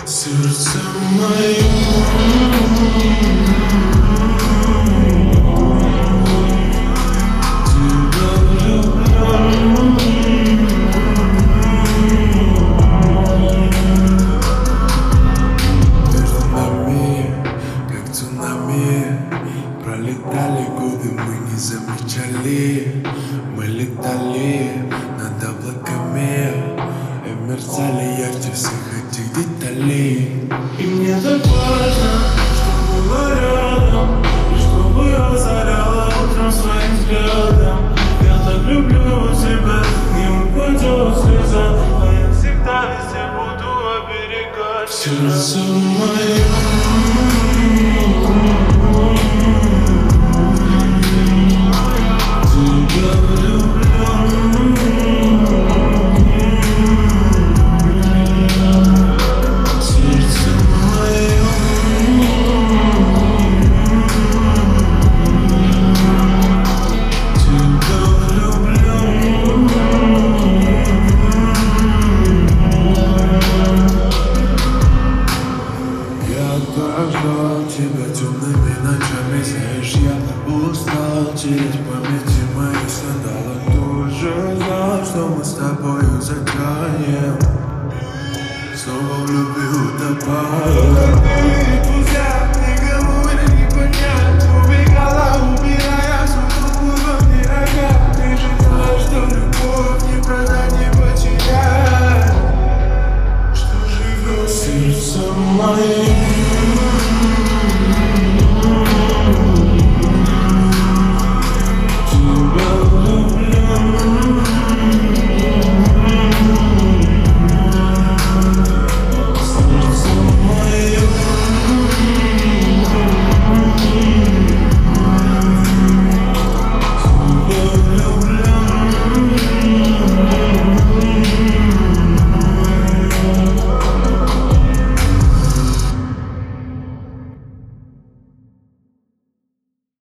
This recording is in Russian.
Сердце мое. Пролетали годы, мы не замечали. Мы летали над облаками и мерцали ярче всех этих деталей. И мне так важно, что было рядом, и чтобы озаряло утром своим взглядом. Я так люблю тебя, не упадет слеза, а я всегда везде буду оберегать. Сердце мое. Ждал тебя темными ночами, знаешь, я устал терять в памяти моих скандалов. Тоже знал, что мы с тобою затянем, снова в любви утопаем. Друзья, никому это не понять. Убегала, убирая сумку в пирога. Ты же знаешь, что любовь не продать, не потерять, что живет сердце мое.